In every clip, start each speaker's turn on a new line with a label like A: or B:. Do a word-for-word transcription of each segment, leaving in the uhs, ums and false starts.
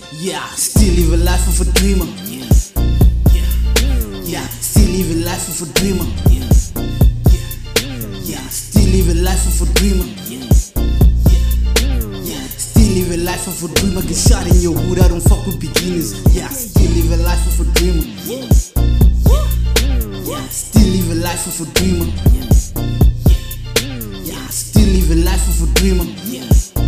A: Yeah, still live a life of a dreamer. Yeah, yeah, yeah. Still live a life of a dreamer. Yeah, yeah, yeah. Still live a life of a dreamer. Yeah, yeah, yeah. Still live a life of a dreamer. Get shot in your hood, I don't fuck with beginners. Yeah, still live a life of a dreamer. Yeah, yeah. Still live a life of a dreamer. Yeah, still live a life of a dreamer. Yeah.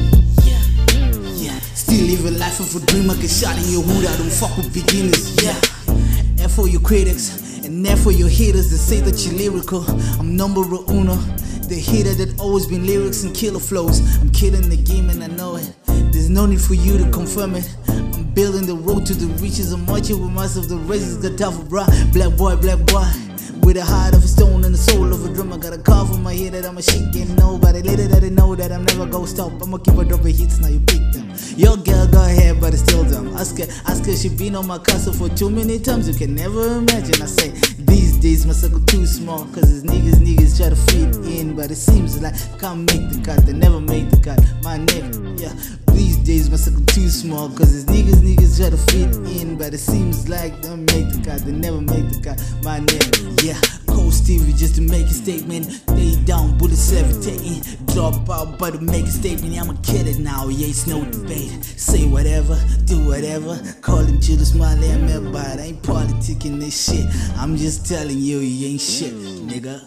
A: Still live a life of a dreamer, get shot in your hood, I don't fuck with beginners, yeah. F for your critics, and F for your haters that say that you're lyrical. I'm number uno, the hater that always been lyrics and killer flows. I'm killing the game and I know it, there's no need for you to confirm it. I'm building the road to the riches, I'm marching with myself, the race is got tough, bruh. Black boy, black boy, with a heart of a stone and the soul of a drum. I got a car for my head that I'm a shit getting nobody. Later that they know that I'm never gonna stop. I'ma keep on dropping hits, now you pick them. Your girl got hair but it's still dumb. Ask her, ask her, she been on my castle for too many times. You can never imagine. I say, these days my circle too small, cause it's niggas, niggas try to fit in. But it seems like can't make the cut, they never made the cut. My nigga, yeah. These days my circle too small, cause it's niggas, niggas try to fit in. But it seems like they don't make the cut, they never make the cut. My nigga, yeah. Cold Stevie just to make a statement. Stay down, bullets levitating. Drop out but to make a statement. Yeah, I'ma kill it now, yeah, it's no debate. Say whatever, do whatever. Call him Judas Smiley, I'm here, but I ain't politicking this shit. I'm just telling you, you ain't shit, nigga.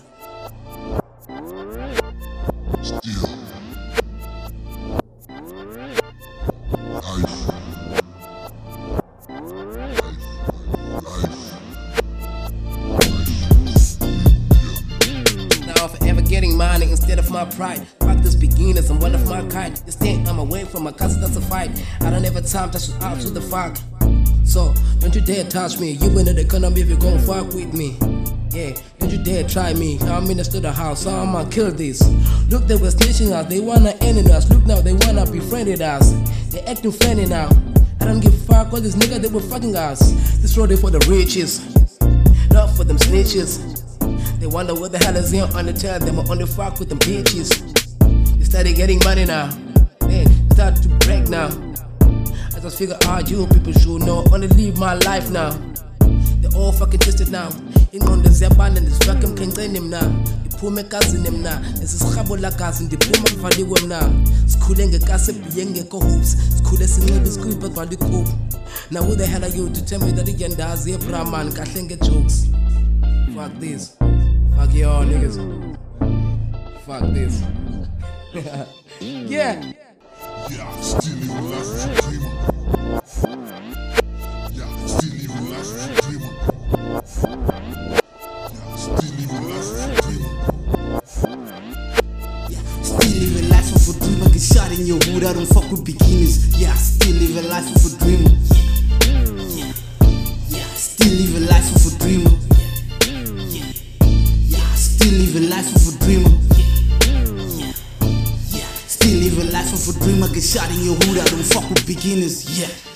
B: Still.
C: Getting money instead of my pride. Fuck this beginners, I'm one of my kind. This thing I'm away from my cousin, that's a fight. I don't have a time to shoot out to the fuck. So don't you dare touch me. You in the economy if you gon' fuck with me. Yeah, don't you dare try me. I'm minister the house, so I'ma kill this. Look, they were snitching us, they wanna end us. Look now, they wanna befriend us. They acting friendly now. I don't give a fuck all these niggas, they were fucking us. This road is for the riches, not for them snitches. They wonder what the hell is here on the tail. Them on the fuck with them bitches. They started getting money now. They start to break now. I just figure out you people should know. Only live my life now. They all fucking twisted now. In on the Zeban and this fucking can train him now. The poor me cousin him now. This is Habola cousin. The poor man value him now. Schooling a gossip, young echo hoops. School is in the school, but value coop. Now who the hell are you to tell me that the end does a man can't get jokes? Fuck this. Fuck y'all niggas. Fuck this. Yeah.
B: Yeah, still live a life of a dreamer. Yeah, still live a life of a dreamer. Yeah, still live a life of a dreamer.
A: Yeah, still live a life of a dreamer. Get shot in your hood, I don't fuck with beginners. Yeah, still live a life of a dreamer. Yeah, yeah, still live a life of a dreamer. Still live a life of a dreamer. Yeah, yeah. Still live a life of a dreamer. Get shot in your hood, I don't fuck with beginners. Yeah.